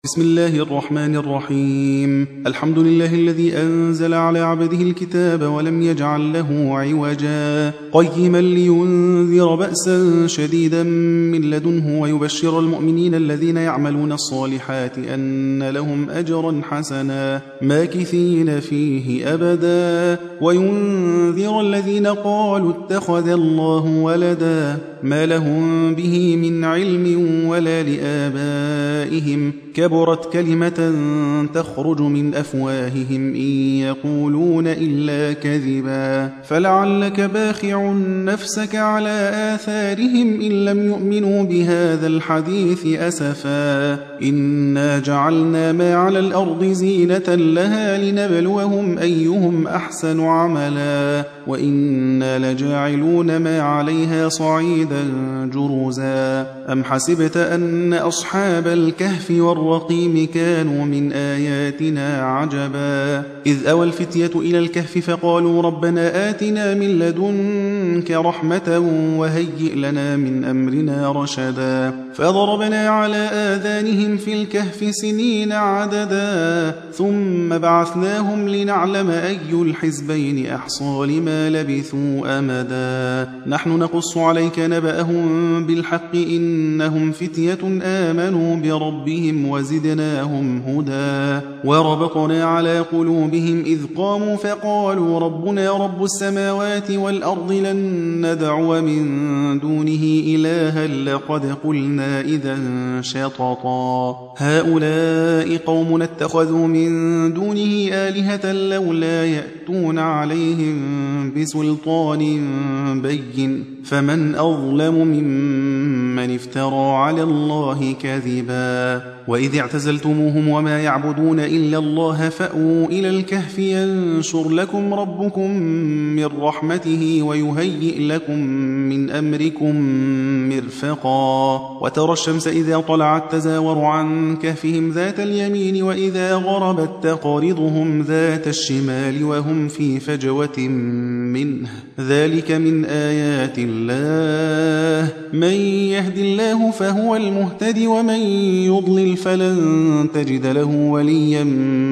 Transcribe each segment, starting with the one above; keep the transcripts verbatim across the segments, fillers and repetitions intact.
بسم الله الرحمن الرحيم. الحمد لله الذي أنزل على عبده الكتاب ولم يجعل له عوجا قيما لينذر بأسا شديدا من لدنه ويبشر المؤمنين الذين يعملون الصالحات أن لهم أجرا حسنا ماكثين فيه أبدا وينذر الذين قالوا اتخذ الله ولدا ما لهم به من علم ولا لآبائهم كبرت كلمة تخرج من أفواههم إن يقولون إلا كذبا فلعلك باخع نفسك على آثارهم إن لم يؤمنوا بهذا الحديث أسفا إنا جعلنا ما على الأرض زينة لها لنبلوهم أيهم أحسن عملا وإنا لجاعلون ما عليها صعيدا جرزا أم حسبت أن أصحاب الكهف والرقيم كانوا من آياتنا عجبا إذ أوى الفتية إلى الكهف فقالوا ربنا آتنا من لدنك رحمة وهيئ لنا من أمرنا رشدا فضربنا على آذانهم في الكهف سنين عددا ثم بعثناهم لنعلم أي الحزبين أحصى لما لبثوا أمدا نحن نقص عليك نبأهم بالحق إنهم فتية آمنوا بربهم وزدناهم هدى وربطنا على قلوبهم إذ قاموا فقالوا ربنا رب السماوات والأرض لن ندعو من دونه إلها لقد قلنا إذا شططا هؤلاء قوم اتخذوا من دونه آلهة لولا يأتون عليهم بسلطان بين فمن أظلم ممن افترى على الله كذبا وإذ اعتزلتموهم وما يعبدون إلا الله فأووا إلى الكهف ينشر لكم ربكم من رحمته ويهيئ لكم من أمركم مرفقا وترى الشمس إذا طلعت تزاور عن كهفهم ذات اليمين وإذا غربت تقرضهم ذات الشمال وهم في فجوة منه ذلك من آيات الله من يهد الله فهو المهتد ومن يضلل فلن تجد له وليا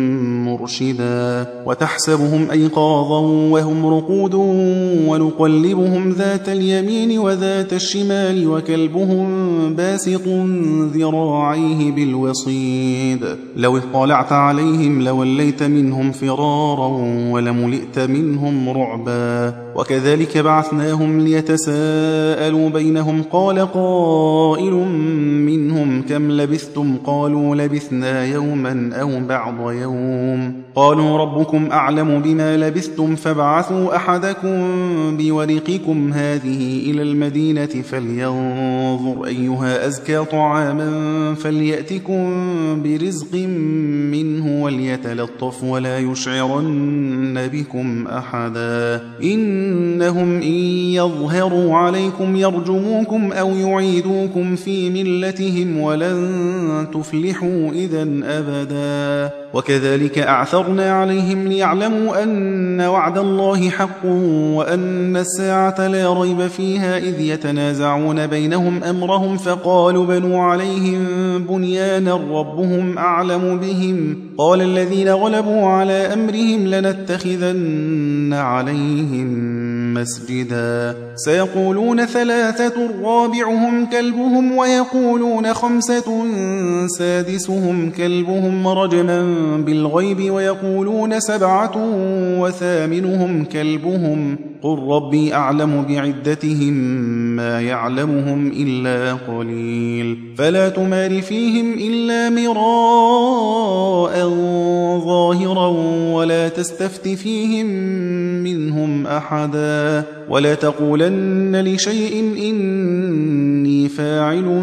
مرشدا وتحسبهم أيقاظا وهم رقود ونقلبهم ذات اليمين وذات الشمال وكلبهم باسط ذراعيه بالوصيد لو اطلعت عليهم لوليت منهم فرارا ولملئت منهم رعبا وكذلك بعثناهم ليتساءلوا بينهم قال قائل منهم كم لبثتم قالوا لبثنا يوما أو بعض يوم قالوا ربكم أعلم بما لبثتم فابعثوا أحدكم بورقكم هذه إلى المدينة فلينظر أيها أزكى طعاما فليأتكم برزق منه وليتلطف ولا يشعرن بكم أحدا إنهم إن يظهروا عليكم يرجموكم أو يعيدوكم في ملتهم ولن تفلحوا إذن أبدا وكذلك أعثرنا عليهم ليعلموا أن وعد الله حق وأن الساعة لا ريب فيها إذ يتنازعون بينهم أمرهم فقالوا بنوا عليهم بنيانا ربهم أعلم بهم قال الذين غلبوا على أمرهم لنتخذن عليهم مسجدا سيقولون ثلاثة رابعهم كلبهم ويقولون خمسة سادسهم كلبهم رجما بالغيب ويقولون سبعة وثامنهم كلبهم قل ربي أعلم بعدتهم ما يعلمهم إلا قليل فلا تمار فيهم إلا مراء ظاهرا ولا تستفت فيهم منهم أحدا ولا تقولن لشيء إني فاعل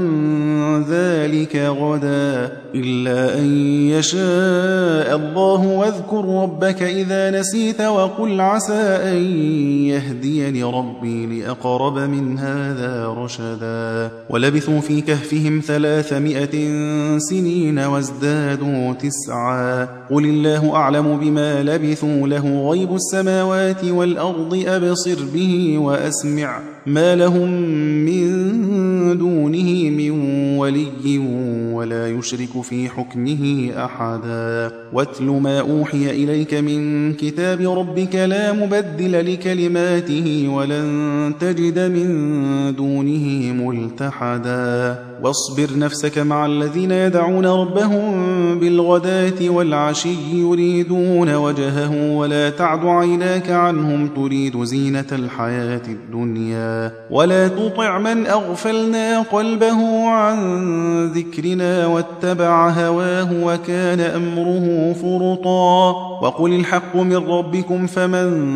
ذلك غدا إلا أن يشاء الله واذكر ربك إذا نسيت وقل عسى أن يهديني ربي لأقرب من هذا رشدا ولبثوا في كهفهم ثلاثمائة سنين وازدادوا تسعا قل الله أعلم بما لبثوا له غيب السماوات والأرض أبصر به وأسمع ما لهم من دونه من ولي ولا يشرك في حكمه أحدا واتل ما أوحي إليك من كتاب ربك لا مبدل لكلماته ولن تجد من دونه ملتحدا واصبر نفسك مع الذين يدعون ربهم بالغداة والعشي يريدون وجهه ولا تعد عيناك عنهم تريد زينة الحياة الدنيا ولا تطع من أغفلنا قلبه عن ذكرنا واتبع هواه وكان أمره فرطا وقل الحق من ربكم فمن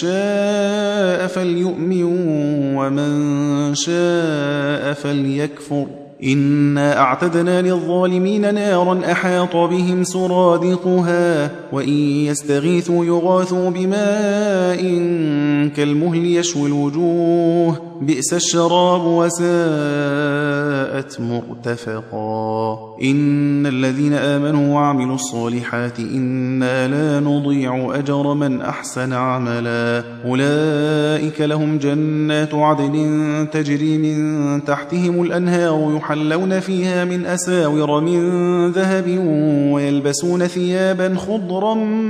شاء فليؤمن ومن شاء فليكفر إنا أعتدنا للظالمين نارا أحاط بهم سرادقها وإن يستغيثوا يغاثوا بماء كالمهل يشوي الوجوه بئس الشراب وساءت مرتفقا إن الذين آمنوا وعملوا الصالحات إنا لا نضيع أجر من أحسن عملا أولئك لهم جنات عدن تجري من تحتهم الأنهار يحلون فيها من أساور من ذهب ويلبسون ثيابا خضرا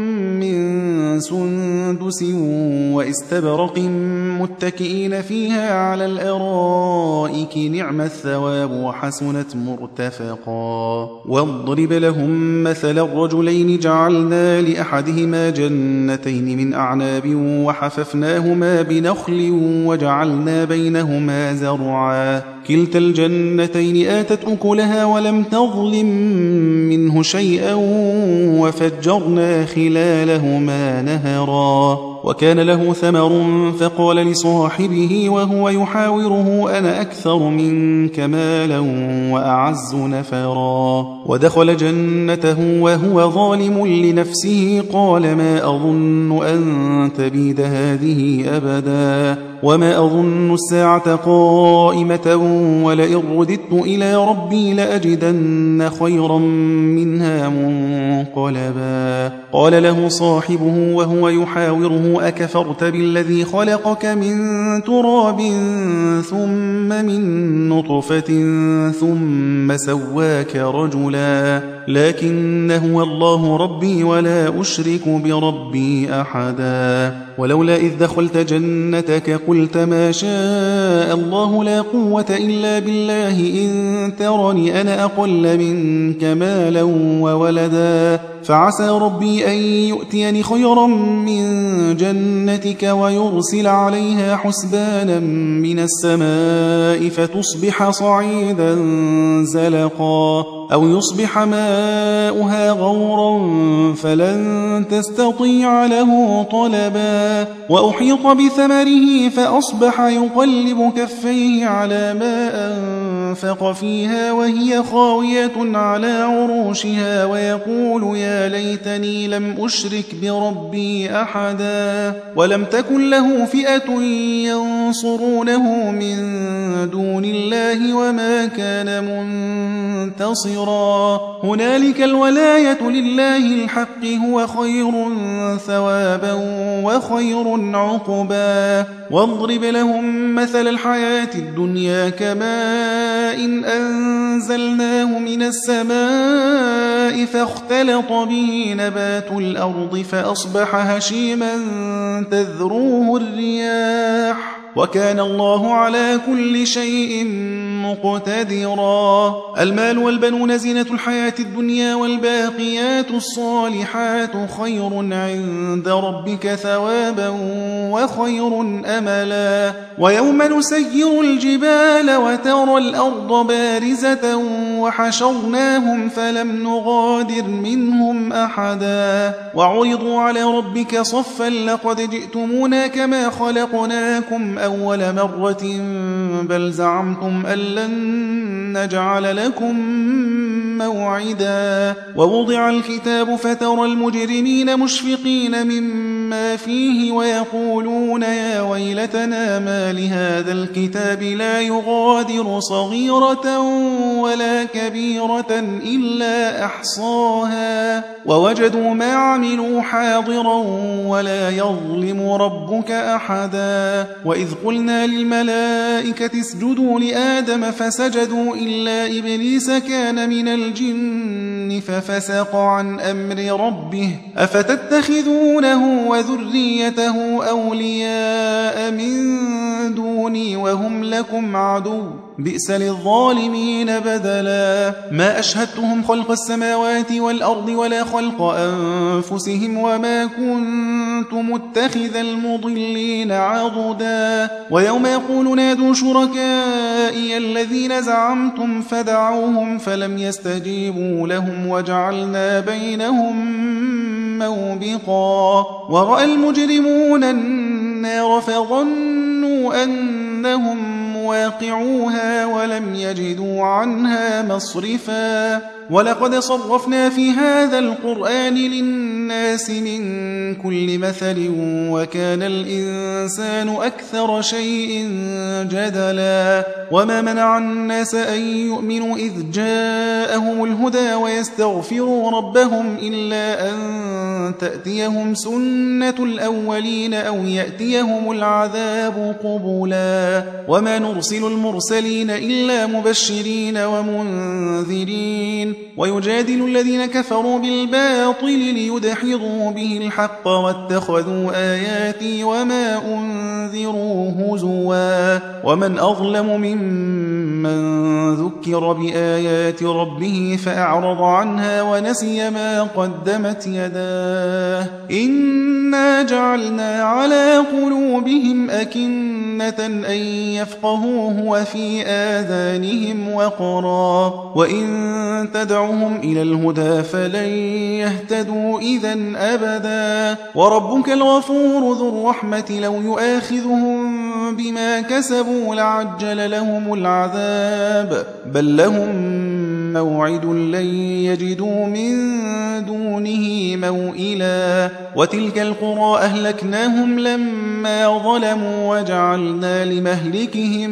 من سندس واستبرق متكئين فيها على الأرائك نعم الثواب وحسنت مرتفقا واضرب لهم مثل الرجلين جعلنا لأحدهما جنتين من أعناب وحففناهما بنخل وجعلنا بينهما زرعا كلتا الجنتين آتت أكلها ولم تظلم منه شيئا وفجرنا خلالهما نهرا وكان له ثمر فقال لصاحبه وهو يحاوره أنا أكثر منك مالا وأعز نفرا ودخل جنته وهو ظالم لنفسه قال ما أظن أن تبيد هذه أبدا وما أظن الساعة قائمة ولئن رددت إلى ربي لأجدن خيرا منها منقلبا قال له صاحبه وهو يحاوره أكفرت بالذي خلقك من تراب ثم من نطفة ثم سواك رجلا لكن هو الله ربي ولا أشرك بربي أحدا ولولا إذ دخلت جنتك قلت ما شاء الله لا قوة إلا بالله إن ترني أنا أقل منك مالا وولدا فعسى ربي أن يؤتيني خيرا من جنتك ويرسل عليها حسبانا من السماء فتصبح صعيدا زلقا أو يصبح ماؤها غورا فلن تستطيع له طلبا وأحيط بثمره فأصبح يقلب كفيه على ما أنفق فيها وهي خاوية على عروشها ويقول يا ليتني لم أشرك بربي أحدا ولم تكن له فئة ينصرونه من دون الله وما كان منتصرا هنالك الولاية لله الحق هو خير ثوابا وخير عقبا واضرب لهم مثل الحياة الدنيا كماء إن أنزلناه من السماء فاختلط به نبات الأرض فأصبح هشيما تذروه الرياح وكان الله على كل شيء مقتدرا المال والبنون زينة الحياة الدنيا والباقيات الصالحات خير عند ربك ثوابا وخير أملا ويوم نسير الجبال وترى الأرض بارزة وحشرناهم فلم نغادر منهم أحدا وعرضوا على ربك صفا لقد جئتمونا كما خلقناكم أول مرة بل زعمتم أن لن نجعل لكم موعدا ووضع الكتاب فترى المجرمين مشفقين مما فيه ويقولون يا ويلتنا ما لهذا الكتاب لا يغادر صغيرة ولا كبيرة إلا أحصاها ووجدوا ما عملوا حاضرا ولا يظلم ربك أحدا وإذ قلنا للملائكة اسجدوا لآدم فسجدوا إلا إبليس كان من الجن ففسق عن أمر ربه أفتتخذونه وذريته أولياء من دوني وهم لكم عدو بئس للظالمين بدلا ما أشهدتهم خلق السماوات والأرض ولا خلق أنفسهم وما كنت متخذ المضلين عضدا ويوم يقول نادوا شركائي الذين زعمتم فدعوهم فلم يستجيبوا لهم وجعلنا بينهم موبقا ورأى المجرمون النار فظنوا أنهم مواقعوها ولم يجدوا عنها مصرفا ولقد صرفنا في هذا القرآن للناس من كل مثل وكان الإنسان أكثر شيء جدلا وما منع الناس أن يؤمنوا إذ جاءهم الهدى ويستغفروا ربهم إلا أن تأتيهم سنة الأولين أو يأتيهم العذاب قبلا وما نرسل المرسلين إلا مبشرين ومنذرين ويجادل الذين كفروا بالباطل ليدحضوا به الحق واتخذوا آياتي وما أنذروا هزوا ومن أظلم ممن ذكر بآيات ربه فأعرض عنها ونسي ما قدمت يداه إنا جعلنا على قلوبهم أكنة أن يفقهوه وفي آذانهم وقرا وإن تدعهم إلى الهدى فلن يهتدوا إذن أبدا وربك الغفور ذو الرحمة لو يؤاخذهم بما كسبوا لعجل لهم العذاب بل لهم موعد لن يجدوا من دونه موئلا وتلك القرى أهلكناهم لما ظلموا وجعلنا لمهلكهم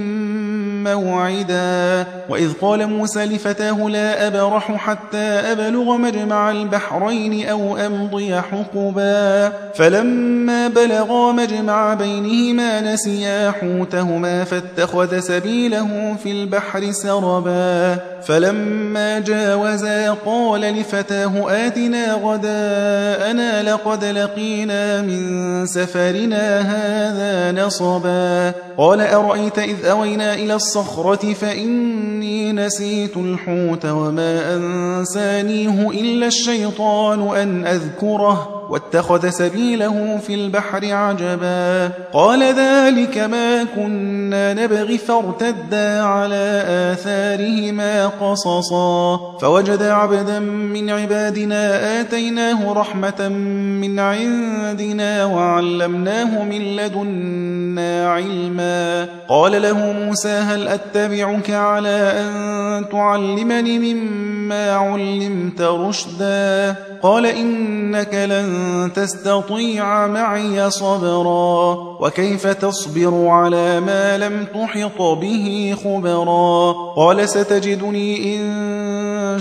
موعدا وإذ قال موسى لفتاه لا أبرح حتى أبلغ مجمع البحرين أو أمضي حقبا فلما بلغا مجمع بينهما نسيا حوتهما فاتخذ سبيله في البحر سربا فلما جاوزا قال لفتاه آتنا غداءنا لقد لقينا من سفرنا هذا نصبا قال أرأيت إذ أوينا إلى الصخرة فإني نسيت الحوت وما أنسانيه إلا الشيطان أن أذكره واتخذ سبيله في البحر عجبا قال ذلك ما كنا نبغي فارتدا على آثارهما قصصا فوجد عبدا من عبادنا آتيناه رحمة من عندنا وعلمناه من لدنا علما قال له موسى هل أتبعك على أن تعلمني مما علمت رشدا قال إنك لن تستطيع معي صبرا وكيف تصبر على ما لم تحط به خبرا قال ستجدني إن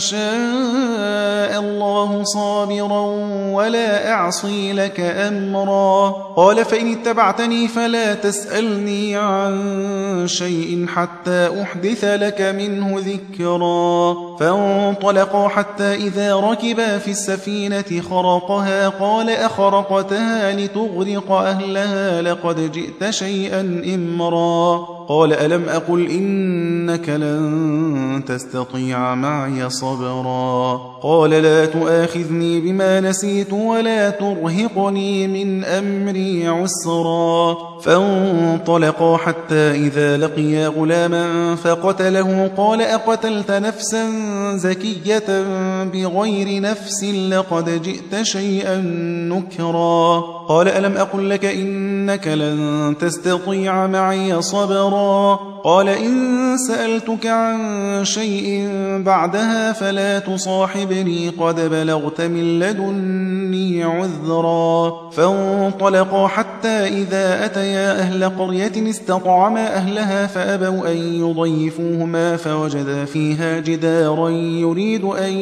شاء الله صابرا ولا أعصي لك أمرا قال فإن اتبعتني فلا تسألني عن شيء حتى أحدث لك منه ذكرا فانطلقا حتى إذا ركبا في السفينة خرقها قال أخرقتها لتغرق أهلها لقد جئت شيئا إمرا قال ألم أقل إنك لن تستطيع معي صبرا قال لا تؤاخذني بما نسيت ولا ترهقني من أمري عسرا فانطلقا حتى إذا لقيا غلاما فقتله قال أقتلت نفسا زكية بغير نفس لقد جئت شيئا نكرا قال ألم أقل لك إنك لن تستطيع معي صبرا قال إن سألتك عن شيء بعدها فلا تصاحبني قد بلغت من لدني عذرا فانطلقا حتى إذا أتيا أهل قرية استطعما أهلها فأبوا أن يضيفوهما فوجدا فيها جدارا يريد أن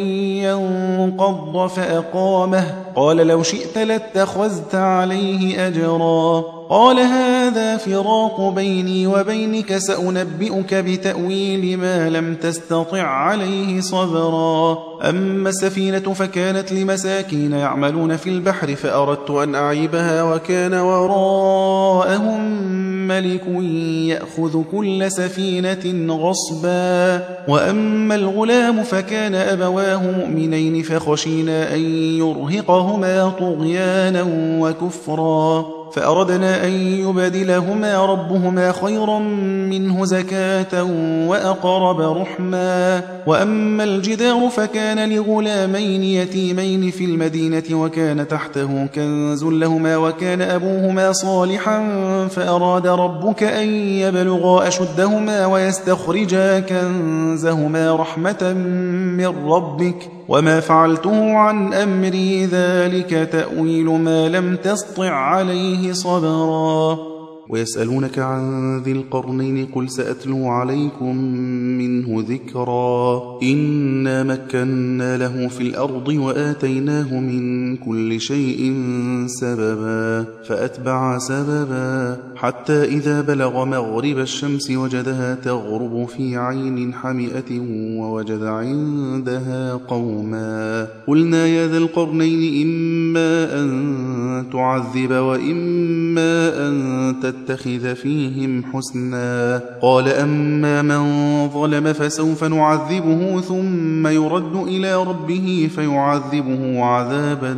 ينقض فأقامه قال لو شئت لاتخذت عليه أجرا قال هذا فراق بيني وبينك سأنبئك بتأويل ما لم تستطع عليه صبرا أما السفينة فكانت لمساكين يعملون في البحر فأردت أن أعيبها وكان وراءهم ملك يأخذ كل سفينة غصبا وأما الغلام فكان أبواه مؤمنين فخشينا أن يرهقهما طغيانا وكفرا فأردنا أن يبدلهما ربهما خيرا منه زكاة وأقرب رحما وأما الجدار فكان لغلامين يتيمين في المدينة وكان تحته كنز لهما وكان أبوهما صالحا فأراد ربك أن يبلغا أشدهما ويستخرجا كنزهما رحمة من ربك وما فعلته عن أمري ذلك تأويل ما لم تسطع عليه صبرا ويسألونك عن ذي القرنين قل سأتلو عليكم منه ذكرا إنا مكنا له في الأرض وآتيناه من كل شيء سببا فأتبع سببا حتى إذا بلغ مغرب الشمس وجدها تغرب في عين حمئة ووجد عندها قوما قلنا يا ذا القرنين إما أن تعذب وإما أن تتخذ فيهم حسنا قال أما من ظلم فسوف نعذبه ثم يرد إلى ربه فيعذبه عذابا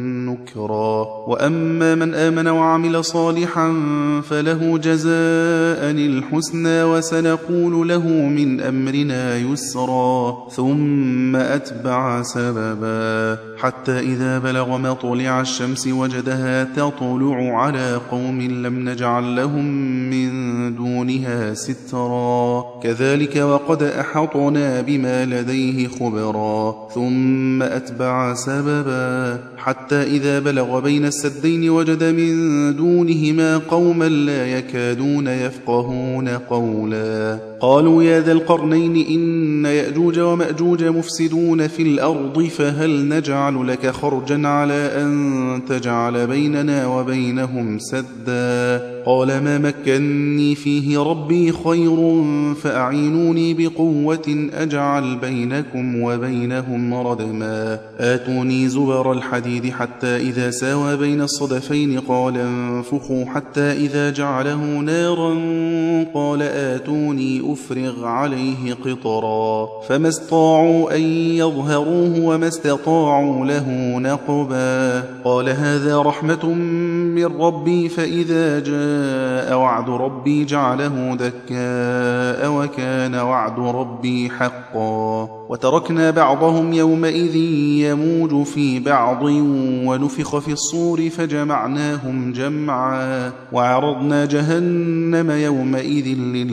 نكرا وأما من آمن وعمل صالحا فله جزاء الحسنى وسنقول له من أمرنا يسرا ثم أتبع سببا حتى إذا بلغ مطلع الشمس وجدها تطلع على قوم لم نجعل لهم من دونها سترا كذلك وقد أحطنا بما لديه خبرا ثم أتبع سببا حتى إذا بلغ بين السدين وجد من دونهما قوما لا يكادون يفقهون قولا قالوا يا ذا القرنين إن يأجوج ومأجوج مفسدون في الأرض فهل نجعل لك خرجا على أن تجعل بيننا وبينهم سدا قال ما مكني فيه ربي خير فأعينوني بقوة أجعل بينكم وبينهم ردما آتوني زبر الحديد حتى إذا ساوى بين الصدفين قال انفخوا حتى إذا جعله نارا قال آتوني أفرغ عليه قطرا فما استطاعوا أن يظهروه وما استطاعوا له نقبا قال هذا رحمة من ربي فإذا جاء وعد ربي جعله دكاء وكان وعد ربي حقا وتركنا بعضهم يومئذ يموج في بعض ونفخ في الصور فجمعناهم جمعا وعرضنا جهنم يومئذ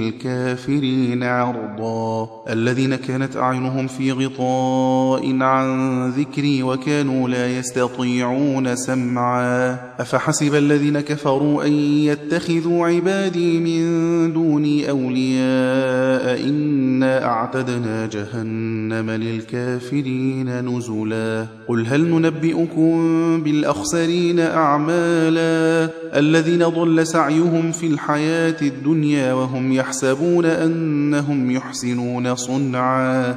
للكافرين عرضا الذين كانت أعينهم في غطاء عن ذكري وكانوا لا يستطيعون سمعا أفحسب الذين كفروا أن يتخذوا عبادي من دوني أولياء إنا أعتدنا جهنم للكافرين نزلا قل هل ننبئكم بالأخسرين أعمالا الذين ضل سعيهم في الحياة الدنيا وهم يحسبون أنهم يحسنون صنعا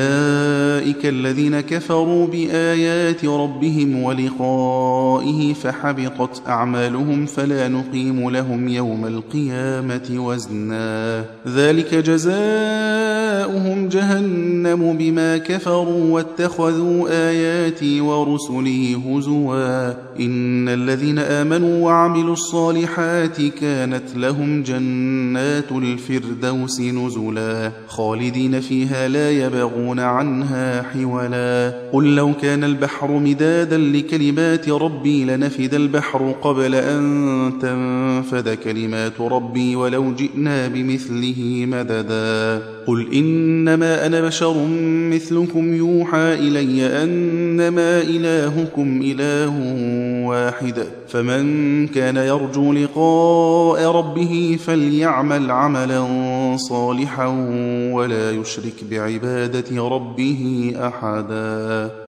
أولئك الذين كفروا بآيات ربهم ولقائه فحبطت أعمالهم فلا نقيم لهم يوم القيامة وزنا ذلك جزاؤهم جهنم بما كفروا واتخذوا آياتي ورسلي هزوا إن الذين آمنوا وعملوا وعملوا الصالحات كانت لهم جنات الفردوس نزلا خالدين فيها لا يبغون عنها حولا قل لو كان البحر مدادا لكلمات ربي لنفد البحر قبل أن تنفد كلمات ربي ولو جئنا بمثله مددا قل إنما أنا بشر مثلكم يوحى إلي أنما إلهكم إله واحد فمن كان يرجو لقاء ربه فليعمل عملا صالحا ولا يشرك بعبادة ربه أحدا